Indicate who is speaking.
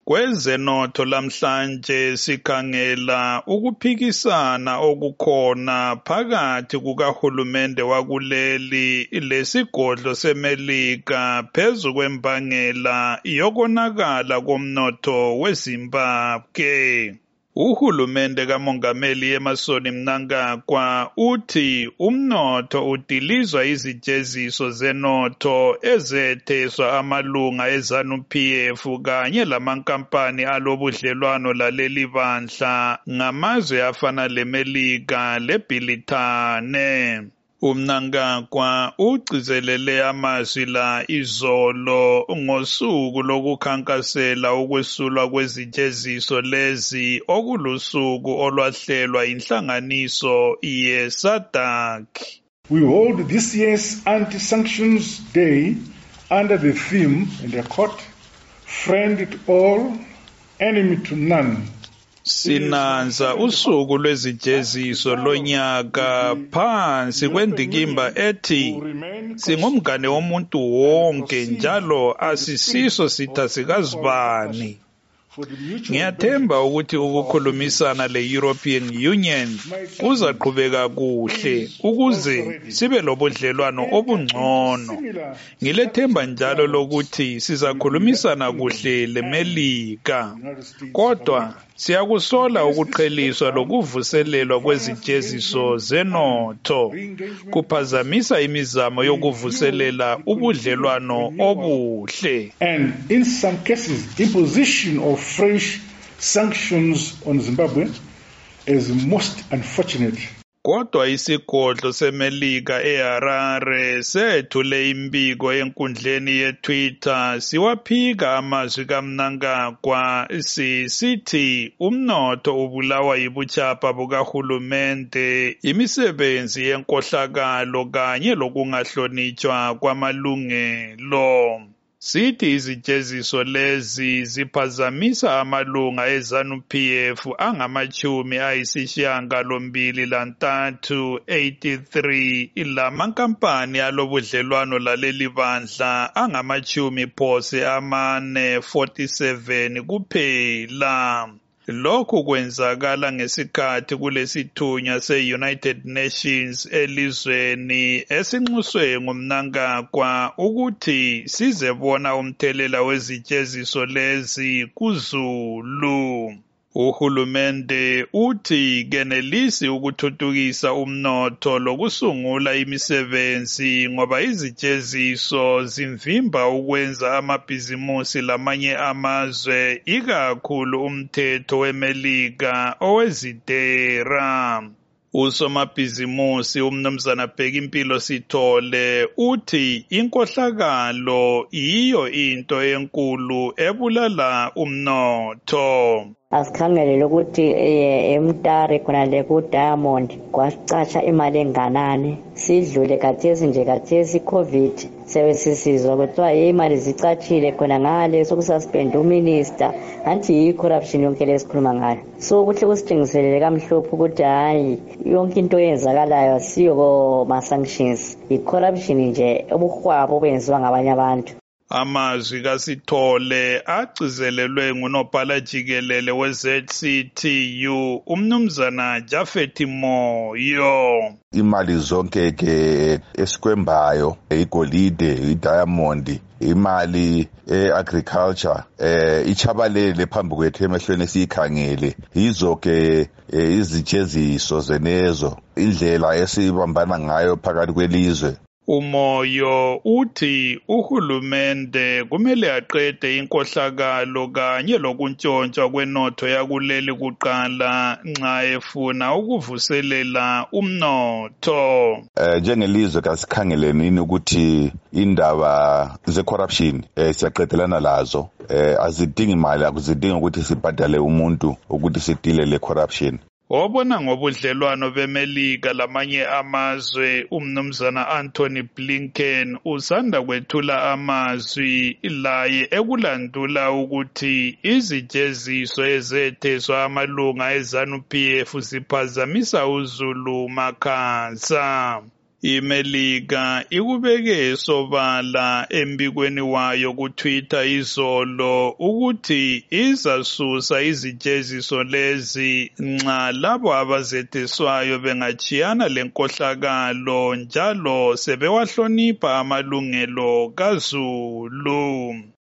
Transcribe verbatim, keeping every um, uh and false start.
Speaker 1: Kwezenotho lamhlanje sikhangela ukuphikisana okukhona phakathi kukahulumende wakuleli lesigodlo seMelika phezu kwembangela yokonakala komnotho weZimbabwe. Uhulumende kaMongameli Emmerson Mnangagwa uthi umnotho udilizwa izijeziso zenotho ezetheswa amalunga eZANU-P F kanye lamankampani alobudlelwano laleli bandla ngamazwe afana leMelika leBrithani. uMnangagwa ugcizelele amazwi la izolo ngosuku lokukhankasela ukwesulwa kwezijeziso lezi okulusuku olwahlelwa inhlanganiso ye-SADC.
Speaker 2: We hold this year's Anti-Sanctions Day under the theme, and I quote, "Friend to all, enemy to none."
Speaker 1: Sinanza usuku lwezijeziso lonyaka phansi kwendikimba ethi singumngane womuntu wonke njalo asisiso sitha sikazibani. Ngiyathemba ukuthi ukukhulumisana le-European Union kuzaqhubeka kuhle ukuze sibe lobudlelwano obungcono. Ngilethemba njalo lokuthi sizakhulumisana kuhle leMelika. Kodwa siyakusola ukuqheliswa lokuvuselelwa kwezijeziso zenotho kuphazamisa imizamo yokuvuselela ubudlelwano obuhle.
Speaker 2: And in some cases, imposition of fresh sanctions on Zimbabwe is most unfortunate.
Speaker 1: Kodwa isigodlo seMelika eHarare sethule imbiko enkundleni yeTwitter siwaphika amazwi kaMnangagwa sisithi umnotho ubulawa yibuchapha bukahulumende, imisebenzi yenkohlakalo kanye lokungahlonitshwa kwamalungelo. Sithi izijeziso lezi ziphazamisa amalunga eZANU-P F angamachumi ayisishiyagalombili lantathu eighty-three lamankampani alobudlelwano laleli bandla angamachumi phose amane forty-seven kuphela. Lokhu kwenzakala ngesikhathi kulesithunywa se-United Nations elizweni esinxuswe nguMnangagwa ukuthi sizebona umthelela wezijeziso lezi kuZulu. Uhulumende uthi kenelisi ukuthuthukisa umnotho lokusungula imisebenzi ngoba izijeziso zimvimba ukwenza amabhizimusi lamanye amazwe ikakhulu umthetho weMelika owezitera. Usomabhizimusi umnumzana Bhekimpilo Sithole uthi inkohlakalo iyo into enkulu ebulala umnotho.
Speaker 3: Asikhangele ukuthi eMtare khona le ku Diamond kwasicatsha imali enganani sidlule kathesi nje kathesi COVID sebesisizwa kuthiwa imali zicatshile khona ngale sokususpend uminister anti yi corruption yonke lesikhuluma ngayo. So kuhle kusitshengiselele kamhlophe ukuthi hayi yonke into eyenzakalayo siyo ko ma sanctions i corruption nje obuhwabo obenziwa ngabanye abantu.
Speaker 1: Amazwi kaSithole agcizelelwe ngunobhala jikelele we-Z C T U umnumzana Jafet Moyo.
Speaker 4: Imali zonke ke esikwembayo igolide idiamond imali eagriculture eh ichabalele phambi kwethu emehlweni sikhangele yizo ke izijeziso zenezo indlela esibambana ngayo phakathi kwelizwe.
Speaker 1: Umoyo uthi uhulumende kumele aqede inkohlakalo kanye lokuntshontshwa kwenotho yakuleli kuqala nxa efuna ukuvuselela umnotho.
Speaker 4: Eh njengelizwe kasikhangeleni ukuthi indaba ze corruption eh siyaqedelana lazo eh azidingi imali akuzidingi ukuthi sibhadale umuntu ukuthi sidile le corruption.
Speaker 1: Obona ngobudlelwano beMelika lamanye amazwe umnumzana Anthony Blinken usanda kwethula amazwi laye ekulandula ukuthi izijeziso ezetheswa amalunga eZANU-P F ziphazamisa uZulu makhansa. iMelika ikubeke sobala embikweni wayo ku-Twitter izolo ukuthi izasusa izijeziso lezi nxa labo abazetheswayo bengachiyana lenkohlakalo njalo sebewahlonipha amalungelo kaZulu.